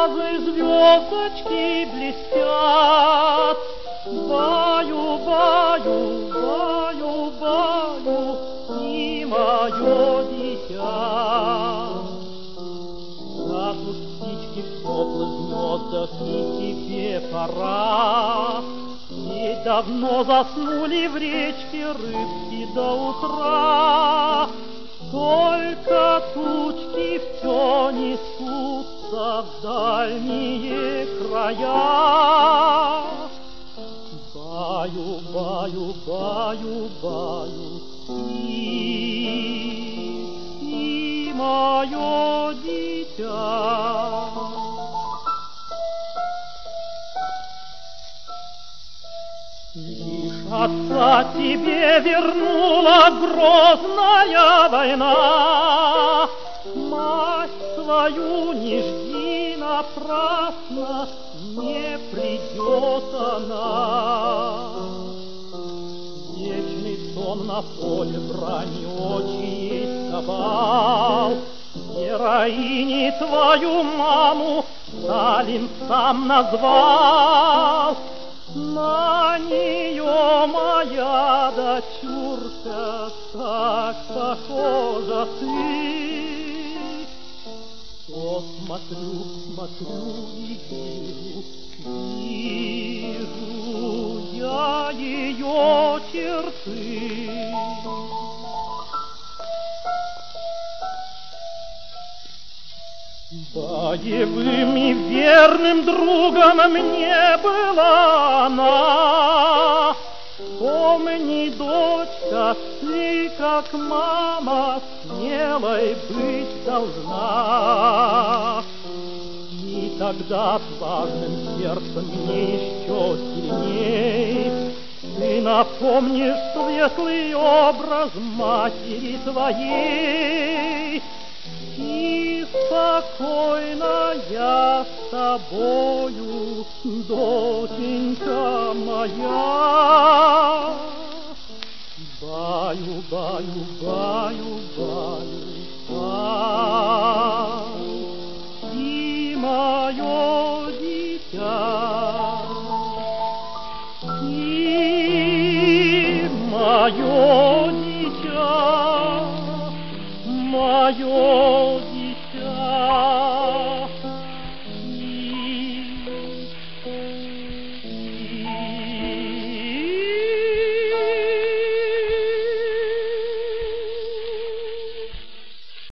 глазы звездочки блестят. Баю, баю, баю, баю, и мое дитя. Гаснут птички в теплых гнездах, и тебе пора. Ведь давно заснули в речке рыбки до утра. Только тучки все несутся в дальние края. Баю, баю, баю, баю, и мое дитя. Лишь отца тебе вернула грозная война. Мать свою не жди напрасно, не придет она. Вечный сон на поле брани очи сковал. Героини твою маму Сталин сам назвал. На нее моя дочурка так похожа ты. О, смотрю, смотрю и вижу я ее черты. Боевым и верным другом мне была она. Помни, дочка, ты, как мама, смелой быть должна. И тогда отважным сердцем мне еще сильней ты напомнишь светлый образ матери твоей. И спокойно я с тобою, доченька моя. Баю, баю, баю, баю, баю, и мое дитя, и мое